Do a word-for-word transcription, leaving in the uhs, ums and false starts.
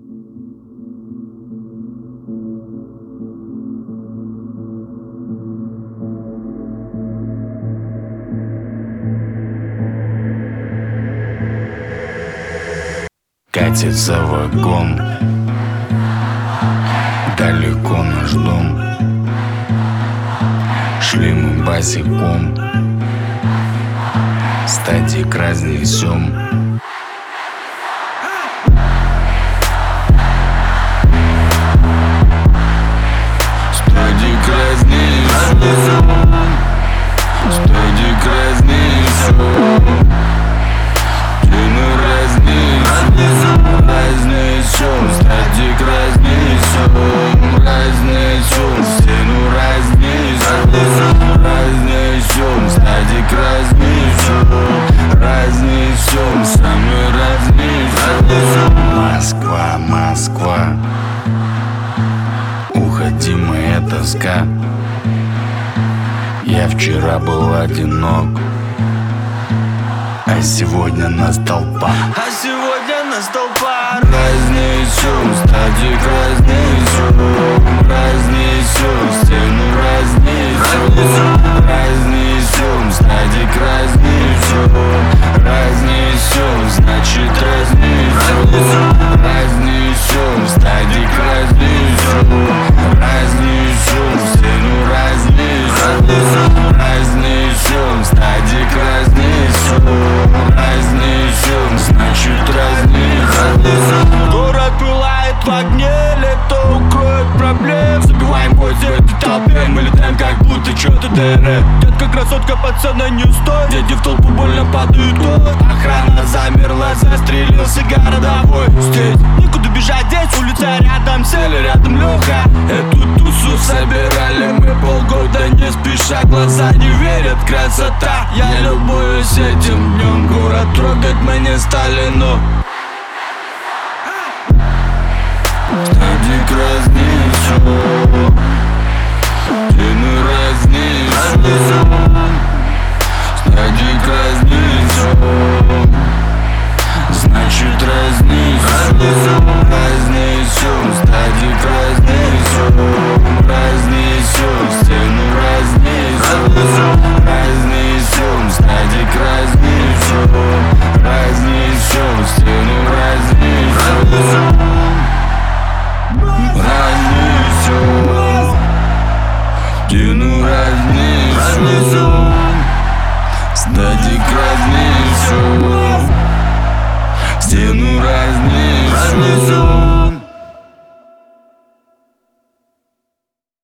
Катится вагон, далеко наш дом. Шли мы босиком, стадик разнесем. Стадик разнесем, стадик разнесем. Разнесем, стадик разнесем, разнесем, стену разнесем, разнесем, стадик разнесем, разнесем, самый разнесем. Москва, Москва, уходи, моя тоска. Я вчера был одинок, а сегодня настал пар. А сегодня настал пар. Разнесем, стадик разнесем, разнесем, стену разнесем, разнесем, стадик разнесем, разнесем, значит разнесем, разнесем, стадик разнесем, разнесем, стену разнесем, разнесем, стадик разнесем, разнесем, значит разнесем. Город пылает в огне, лето укроет проблем. Забиваем гвозди этой толпе, мы летаем как будто что-то ДР. Детка, красотка, пацана, не стой. Дети в толпу больно падают. Охрана замерла, застрелился городовой. Здесь некуда бежать, здесь улица рядом, сели рядом Леха. Эту тусу собирали мы полгода не спеша. Глаза не верят, красота. Я любуюсь этим днем. Город трогать мы не стали, но стадик разнесем, стену разнесем, стадик разнесем, значит разнесем, разнесем, стадик разнесем, разнесем, стену разнесем, разнесем, стадик разнесем, разнесем, стену разнесем. Разнесем, стену разнесем.